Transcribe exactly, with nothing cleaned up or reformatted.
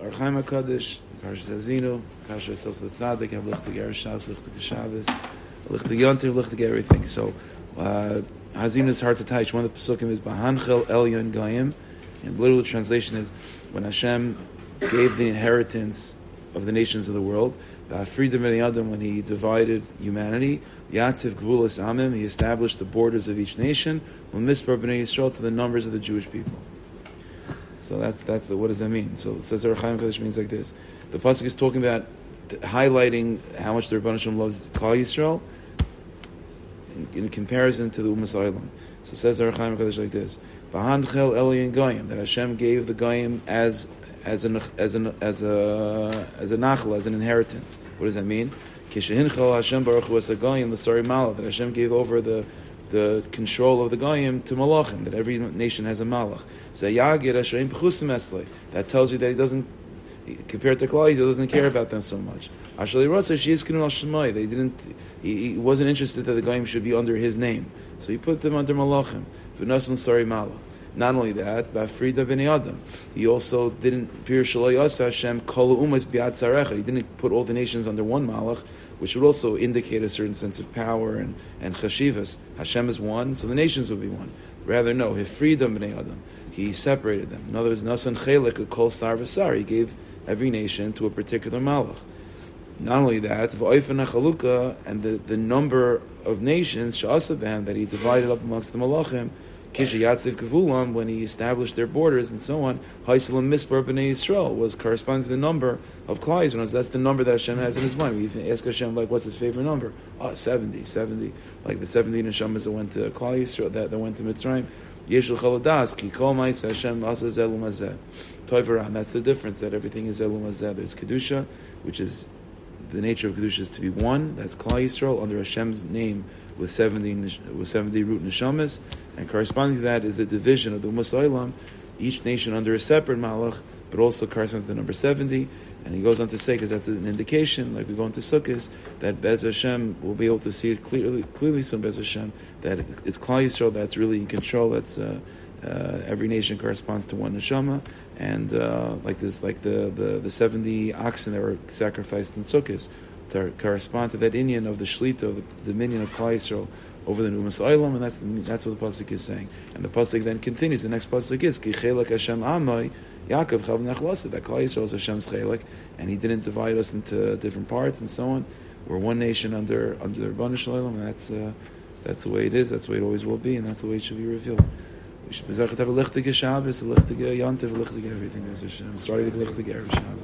Or Chaim HaKadosh, Parashat Hazinu, Kasher Sos L'Tzadik, have Lichtig Eresh Shas, Lichtig Shabbos, Lichtig Yontiv, Lichtig everything. So, uh, Hazinu is hard to touch. One of the Pesukim is B'hanchel Elyon Goyim, and literal translation is when Hashem gave the inheritance of the nations of the world, B'afridim B'nei Adam, when He divided humanity, Yatziv Gvulas Amim, He established the borders of each nation, L'mispar B'nei Yisrael, to the numbers of the Jewish people. So that's that's the, what does that mean? So it says Or Chaim HaKadosh means like this. The pasuk is talking about t- highlighting how much the Rebbeinu Shalom loves Klal Yisrael in, in comparison to the Umas Olam. So it says Or Chaim HaKadosh like this: B'hanchel Elyon Goyim, that Hashem gave the Goyim as as an as an as a as a nachla, as an inheritance. What does that mean? Kishehinchel Hashem Baruch Hu as a Goyim l'Sari Malach, that Hashem gave over the the control of the Goyim to Malachim, that every nation has a Malach. That tells you that he doesn't, compared to Klal, he doesn't care about them so much. They didn't, he, he wasn't interested that the Goyim should be under his name. So he put them under Malachim. Not only that, Ba'afrida b'nei Adam, he also didn't, Pir Shalai Yasa Hashem Kol Umas Bi'at Zarecha, he didn't put all the nations under one Malach, which would also indicate a certain sense of power and, and chashivas. Hashem is one, so the nations would be one. Rather, no, Hifridam b'nei Adam, he separated them. In other words, Nasan Chelek, a Kol Sar V'Sar, he gave every nation to a particular malach. Not only that, V'oifen HaChalukah, and the, the number of nations, Sha'asabam, that he divided up amongst the malachim, Kisha Yatziv Kevulam, when he established their borders and so on, Haisalam Mispar B'nei Yisrael was corresponding to the number of Klal Yisrael. That's the number that Hashem has in His mind. We even ask Hashem, like, what's His favorite number? Oh, seventy, seventy. Like the seventy neshamas that went to Klal Yisrael, that, that went to Mitzrayim. Yeshul Chaladas, Ki Kol Ma'is Hashem Asa Zelu Mazeh. Toivaran, that's the difference, that everything is Zelu Mazeh. There's Kedusha, which is, the nature of Kedusha is to be one. That's Klal Yisrael under Hashem's name with seventy with seventy root neshamas, and corresponding to that is the division of the Umas Olam, each nation under a separate malach, but also corresponds to the number seventy. And he goes on to say, because that's an indication, like we go into Sukkot, that Bez Hashem will be able to see it clearly, clearly soon, Bez Hashem, that it's Klal Yisrael that's really in control. That's uh, uh, every nation corresponds to one neshama, and uh, like this, like the, the, the seventy oxen that were sacrificed in Sukkot to correspond to that Inyan of the Shlita, of the dominion of Klal Yisrael over the Umas Olam, and that's the, that's what the pasuk is saying. And the pasuk then continues. The next pasuk is Ki Chelek Hashem Amai Yaakov Chav Nachlaseh, that Klal Yisrael is Hashem's Chelek, and He didn't divide us into different parts and so on. We're one nation under under the Rebbeinu Shalom, and that's uh, that's the way it is. That's the way it always will be, and that's the way it should be revealed. We should be have a lichtige Shabbos, a lichtige Yontiv, a lichtige everything. Starting with lichtige Erev Shabbos.